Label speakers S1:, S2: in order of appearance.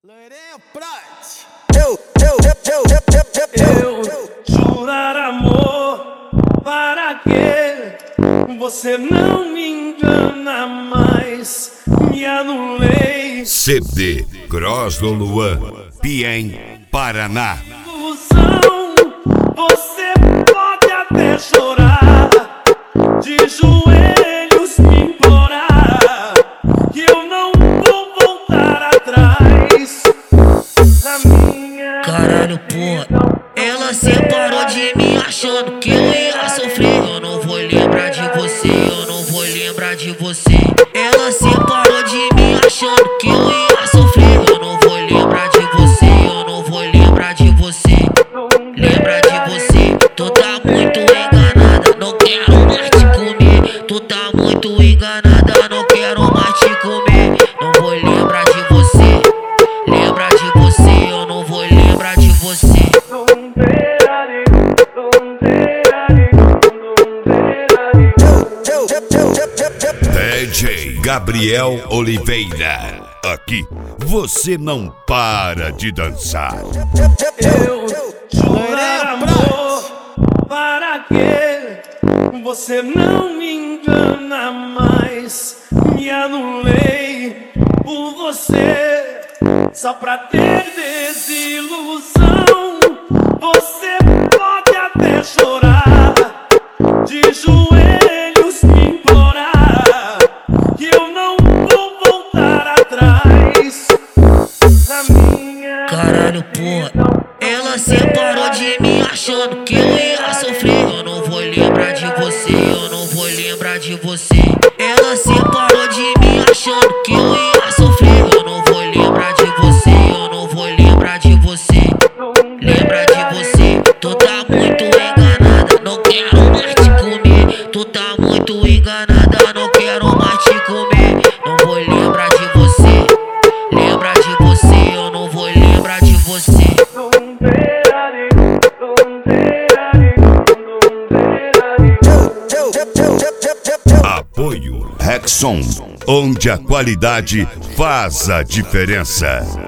S1: Loirinha Prate.
S2: Eu jurar amor, para que você não me engana mais, me anulei.
S3: CD Gross do Luan, Piém, Paraná.
S2: Ilusão, você pode até chorar, de joelhos me implorar, que eu não vou voltar atrás. Na minha
S4: Caralho, porra, ela separou de mim achando que eu ia sofrer. Eu não vou lembrar de você, eu não vou lembrar de você. Ela separou de mim achando que eu ia sofrer. Eu não vou lembrar de você, eu não vou lembrar de você. Lembra de você, tu tá muito enganada, não quero mais te comer. Tu tá muito enganada, não quero mais te comer. Não vou lembrar de você, lembra de você, eu não vou lembrar de você.
S3: DJ Gabriel Oliveira. Aqui você não para de dançar.
S2: Eu jurar amor, para que você não me engana mais, me anulei por você, só pra ter desilusão. Você pode até chorar, de joelhos me implorar, que eu não vou voltar atrás. Na minha
S4: Caralho, porra, ela separou de mim achando que eu ia sofrer. Eu não vou lembrar de você, eu não vou lembrar de você. Ela separou de mim achando que eu ia sofrer. Eu não vou lembrar de você, eu não vou lembrar de você. Lembra de você, tu tá muito enganada, não quero mais te comer. Tu tá muito enganada, não quero mais te comer. Não vou lembrar de você, lembra de você, eu não vou lembrar de você.
S3: Apoio Rexon, onde a qualidade faz a diferença.